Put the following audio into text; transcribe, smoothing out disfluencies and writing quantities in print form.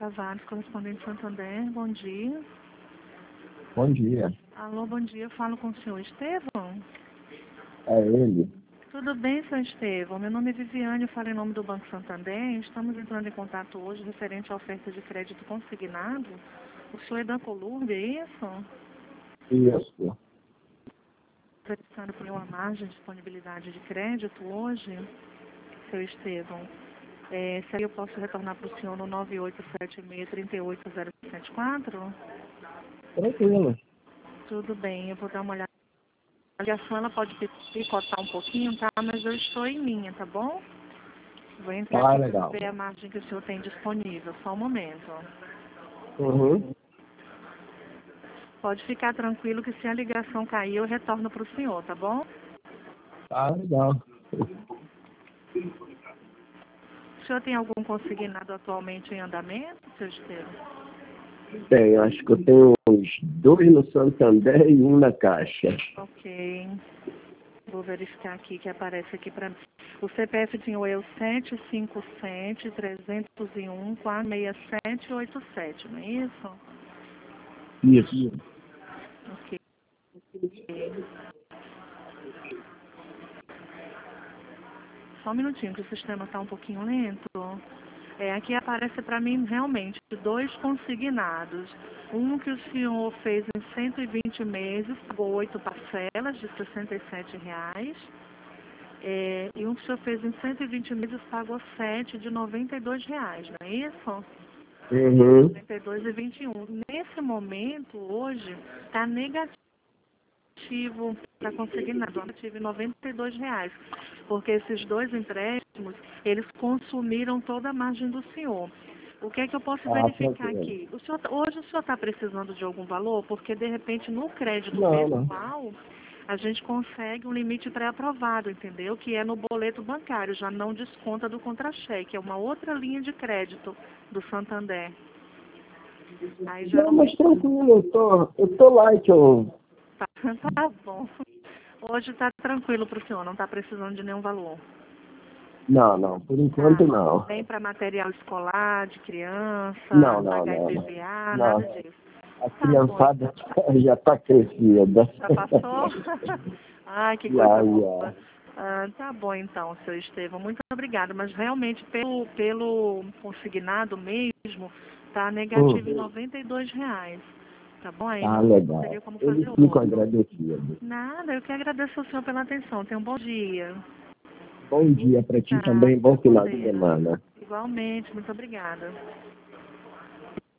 Tavares, correspondente Santander, bom dia. Bom dia. Alô, bom dia, eu falo com o senhor Estevão. É ele? Tudo bem, senhor Estevão? Meu nome é Viviane, eu falo em nome do Banco Santander. Estamos entrando em contato hoje referente à oferta de crédito consignado. O senhor é da Colurbe, é isso? Isso. Interessado por uma margem de disponibilidade de crédito hoje, seu Estevão. Se aí eu posso retornar para o senhor no 9876-38074? Tranquilo. Tudo bem, eu vou dar uma olhada. A ligação ela pode picotar um pouquinho, tá? Mas eu estou em linha, tá bom? Vou entrar aqui Legal. para ver a margem que o senhor tem disponível. Só um momento. Uhum. Pode ficar tranquilo que se a ligação cair, eu retorno para o senhor, tá bom? Legal. O senhor tem algum consignado atualmente em andamento, seu Estevam? Bem, acho que eu tenho uns 2 no Santander e um na Caixa. Ok. Vou verificar aqui que aparece aqui para mim. O CPF tinha o EU 757-301-46787, não é isso? Isso. Ok. Só um minutinho, que o sistema está um pouquinho lento. Aqui aparece para mim realmente 2 consignados. Um que o senhor fez em 120 meses, pagou 8 parcelas de R$ 67,00. E um que o senhor fez em 120 meses, pagou 7 de R$ 92,00, não é isso? Uhum. 92,21. Nesse momento, hoje, está negativo para consignado, negativo em R$ 92,00. Porque esses 2 empréstimos, eles consumiram toda a margem do senhor. O que é que eu posso verificar Tranquilo. aqui? Hoje o senhor está precisando de algum valor? Porque, de repente, no crédito Não. pessoal, a gente consegue um limite pré-aprovado, entendeu? Que é no boleto bancário, já não desconta do contra-cheque. É uma outra linha de crédito do Santander. Aí já Não, mas tranquilo, eu tô light, Tá bom. Hoje está tranquilo para o senhor, não está precisando de nenhum valor. Não, por enquanto não. Nem para material escolar, de criança, Não. pagar IPVA, Não. nada disso. A Tá bom. criançada já tá crescida. Já passou? Ai, que coisa boa. Tá bom então, seu Estevão. Muito obrigada. Mas realmente, pelo consignado mesmo, tá negativo em R$ 92,00. Tá bom? Aí não Legal. teria como Eu fazer fico outro. agradecido. Nada, eu que agradeço ao senhor pela atenção. Tenha um bom dia. Bom dia para ti Tá, também, bom fica com final de Deus. semana. Igualmente, muito obrigada.